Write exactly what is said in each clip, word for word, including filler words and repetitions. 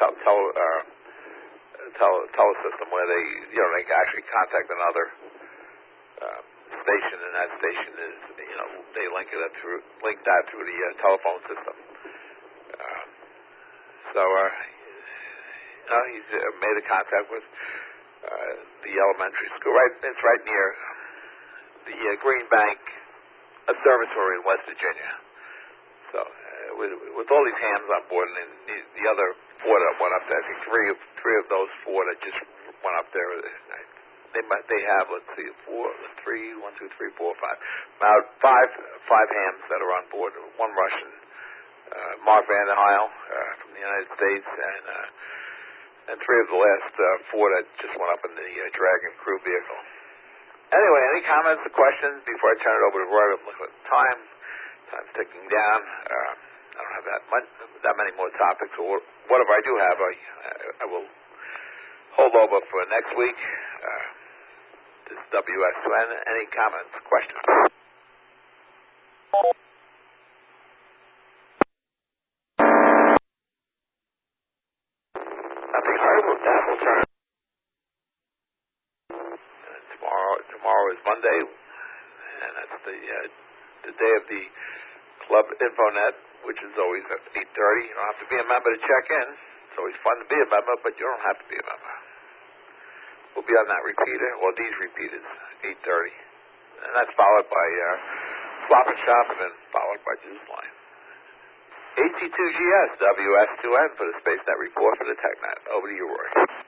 tel, tel, uh, tel, telesystem where they, you know, they can actually contact another uh, station, and that station is, you know, they link it up through, link that through the uh, telephone system. Uh, so, uh, you know, he's uh, made a contact with uh, the elementary school. Right, it's right near the uh, Green Bank Observatory in West Virginia. So, uh, with, with all these hams on board, and the, the other four that went up there, I think three of three of those four that just went up there, they might they have let's see, four, three, one, two, three, four, five, about five five hams that are on board. One Russian, uh, Mark Vander Heil uh, from the United States, and uh, and three of the last uh, four that just went up in the uh, Dragon crew vehicle. Anyway, any comments or questions before I turn it over to Roy? Look at the time. Time's ticking down. Uh, I don't have that much, that many more topics. Or whatever I do have, I, I will hold over for next week. Uh, this is W S two N. Any comments, questions? Nothing. All right, with that, we'll turn it. And tomorrow, tomorrow is Monday, and that's the uh, the day of the Club Infonet, which is always at eight thirty. You don't have to be a member to check in. It's always fun to be a member, but you don't have to be a member. We'll be on that repeater, or these repeaters, eight thirty. And that's followed by uh, Slop and Shop, and then followed by Juice Line. H C two G S, W S two N for the SpaceNet report for the TechNet. Over to you, Roy.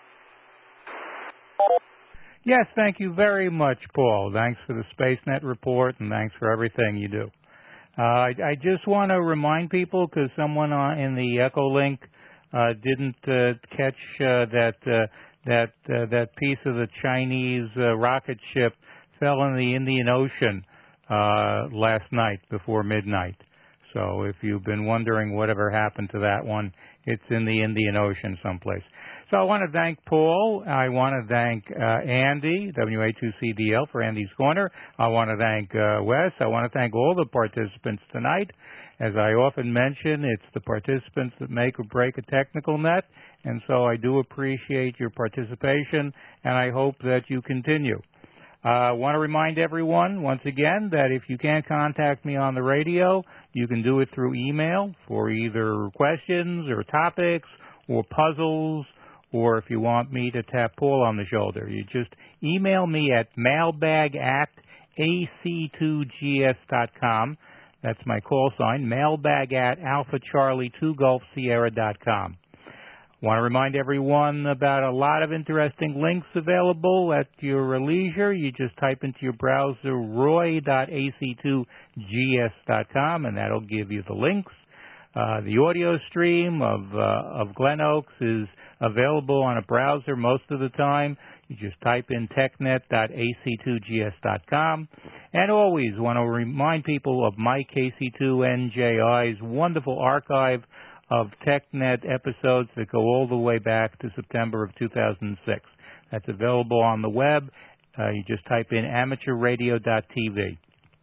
Yes, thank you very much, Paul. Thanks for the SpaceNet report, and thanks for everything you do. Uh, I, I just want to remind people, because someone on, in the Echolink uh, didn't uh, catch uh, that uh, that uh, that piece of the Chinese uh, rocket ship fell in the Indian Ocean uh, last night before midnight. So if you've been wondering whatever happened to that one, it's in the Indian Ocean someplace. So I want to thank Paul. I want to thank uh, Andy, W A two C D L, for Andy's Corner. I want to thank uh, Wes. I want to thank all the participants tonight. As I often mention, it's the participants that make or break a technical net, and so I do appreciate your participation, and I hope that you continue. I uh, want to remind everyone, once again, that if you can't contact me on the radio, you can do it through email for either questions or topics or puzzles, or if you want me to tap Paul on the shoulder, you just email me at mailbag at A C two G S dot com. That's my call sign, mailbag at Alpha Charlie two Golf Sierra dot com. I want to remind everyone about a lot of interesting links available at your leisure. You just type into your browser roy dot A C two G S dot com, and that'll give you the links. Uh, the audio stream of uh, of Glen Oaks is available on a browser most of the time. You just type in technet dot A C two G S dot com. And always want to remind people of Mike K C two N J I's wonderful archive of TechNet episodes that go all the way back to September of two thousand six. That's available on the web. Uh, you just type in amateur radio dot T V.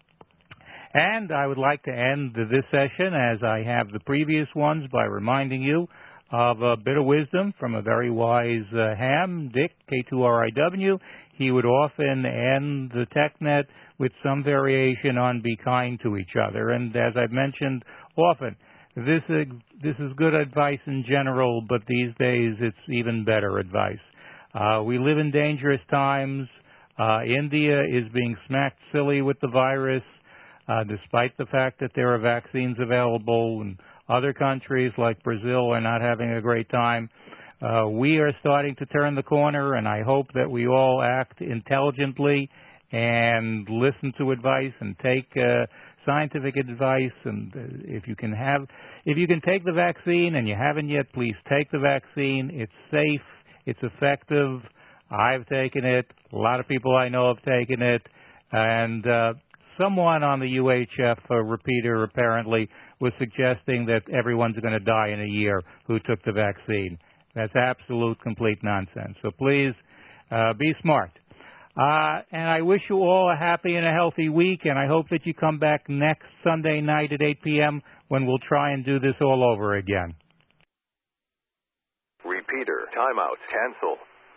And I would like to end this session, as I have the previous ones, by reminding you of a bit of wisdom from a very wise uh, ham, Dick, K two R I W. He would often end the TechNet with some variation on be kind to each other. And as I've mentioned often, this is, this is good advice in general, but these days it's even better advice. Uh, we live in dangerous times. Uh, India is being smacked silly with the virus. Uh, despite the fact that there are vaccines available, and other countries like Brazil are not having a great time. Uh, we are starting to turn the corner, and I hope that we all act intelligently and listen to advice and take uh, scientific advice. And uh, if you can have, if you can take the vaccine and you haven't yet, please take the vaccine. It's safe. It's effective. I've taken it. A lot of people I know have taken it, and uh, someone on the U H F uh, repeater apparently was suggesting that everyone's going to die in a year who took the vaccine. That's absolute, complete nonsense. So please uh, be smart. Uh, and I wish you all a happy and a healthy week, and I hope that you come back next Sunday night at eight p.m. when we'll try and do this all over again. Peter, timeout, cancel.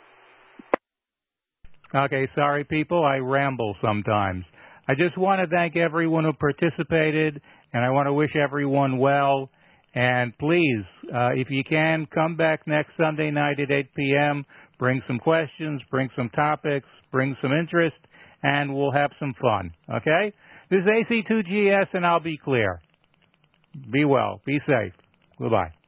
Okay, sorry people, I ramble sometimes. I just want to thank everyone who participated, and I want to wish everyone well. And please, uh, if you can, come back next Sunday night at eight p.m., bring some questions, bring some topics, bring some interest, and we'll have some fun, okay? This is A C two G S, and I'll be clear. Be well. Be safe. Goodbye.